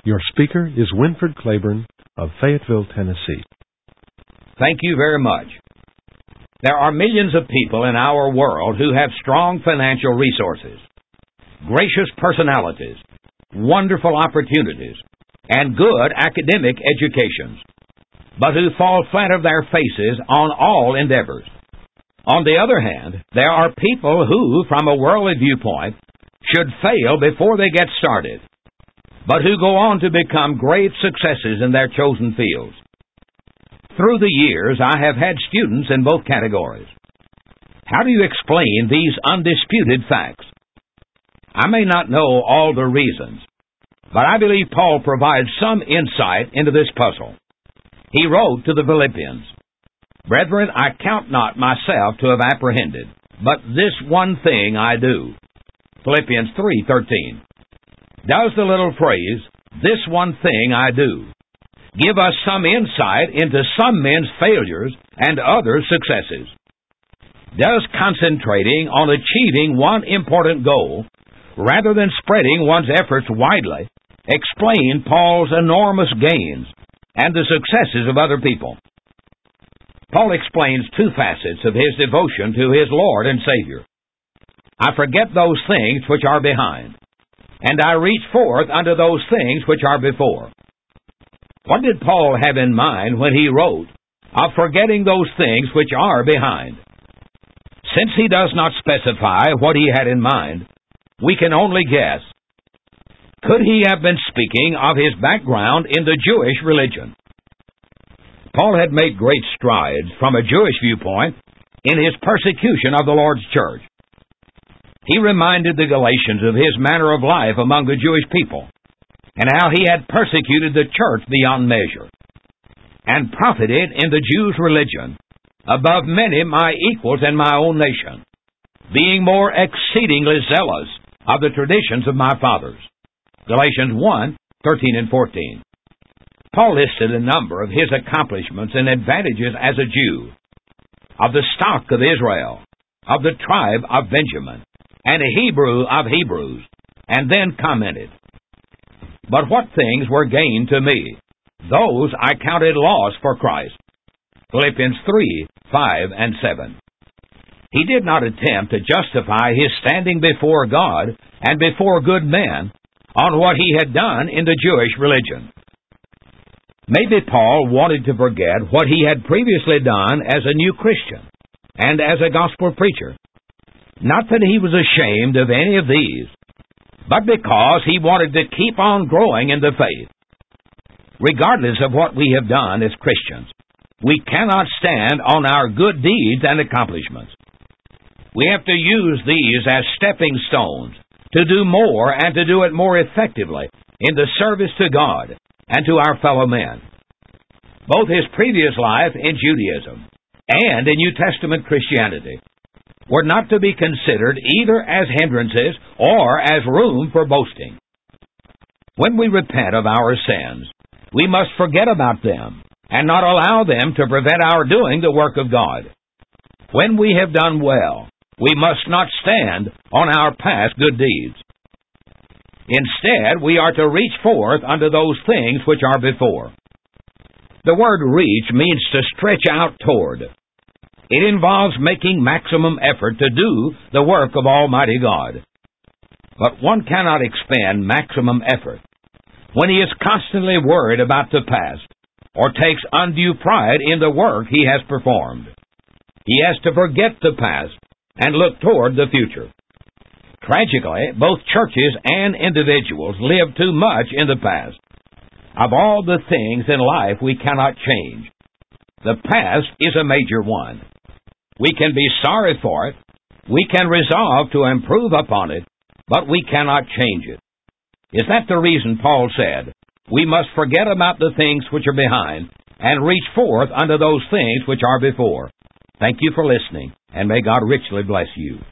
Your speaker is Winford Claiborne of Fayetteville, Tennessee. Thank you very much. There are millions of people in our world who have strong financial resources, gracious personalities, wonderful opportunities, and good academic educations, but who fall flat of their faces on all endeavors. On the other hand, there are people who, from a worldly viewpoint, should fail before they get started, but who go on to become great successes in their chosen fields. Through the years, I have had students in both categories. How do you explain these undisputed facts? I may not know all the reasons, but I believe Paul provides some insight into this puzzle. He wrote to the Philippians, "Brethren, I count not myself to have apprehended, but this one thing I do." Philippians 3:13. Does the little phrase, "this one thing I do," give us some insight into some men's failures and others' successes? Does concentrating on achieving one important goal, rather than spreading one's efforts widely, explain Paul's enormous gains and the successes of other people? Paul explains two facets of his devotion to his Lord and Savior. I forget those things which are behind, and I reach forth unto those things which are before. What did Paul have in mind when he wrote of forgetting those things which are behind? Since he does not specify what he had in mind, we can only guess. Could he have been speaking of his background in the Jewish religion? Paul had made great strides from a Jewish viewpoint in his persecution of the Lord's church. He reminded the Galatians of his manner of life among the Jewish people, and how he had persecuted the church beyond measure, and profited in the Jews' religion above many my equals in my own nation, being more exceedingly zealous of the traditions of my fathers. Galatians 1:13 and 14. Paul listed a number of his accomplishments and advantages as a Jew, of the stock of Israel, of the tribe of Benjamin, and a Hebrew of Hebrews, and then commented, "But what things were gained to me, those I counted loss for Christ." Philippians 3:5 and 7. He did not attempt to justify his standing before God and before good men on what he had done in the Jewish religion. Maybe Paul wanted to forget what he had previously done as a new Christian and as a gospel preacher. Not that he was ashamed of any of these, but because he wanted to keep on growing in the faith. Regardless of what we have done as Christians, we cannot stand on our good deeds and accomplishments. We have to use these as stepping stones to do more and to do it more effectively in the service to God and to our fellow men. Both his previous life in Judaism and in New Testament Christianity were not to be considered either as hindrances or as room for boasting. When we repent of our sins, we must forget about them and not allow them to prevent our doing the work of God. When we have done well, we must not stand on our past good deeds. Instead, we are to reach forth unto those things which are before. The word reach means to stretch out toward. It involves making maximum effort to do the work of Almighty God. But one cannot expend maximum effort when he is constantly worried about the past or takes undue pride in the work he has performed. He has to forget the past and look toward the future. Tragically, both churches and individuals live too much in the past. Of all the things in life we cannot change, the past is a major one. We can be sorry for it, we can resolve to improve upon it, but we cannot change it. Is that the reason Paul said, "We must forget about the things which are behind, and reach forth unto those things which are before"? Thank you for listening, and may God richly bless you.